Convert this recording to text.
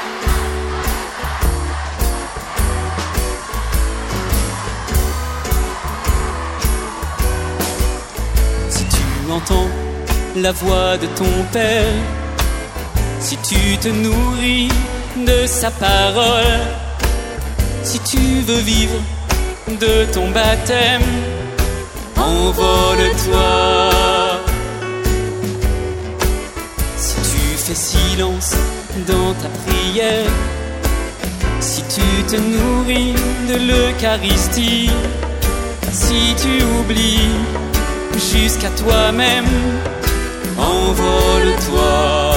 Si tu entends la voix de ton Père, si tu te nourris de sa parole, si tu veux vivre de ton baptême, envole-toi. Si tu fais silence dans ta prière, si tu te nourris de l'Eucharistie, si tu oublies jusqu'à toi-même, envole-toi.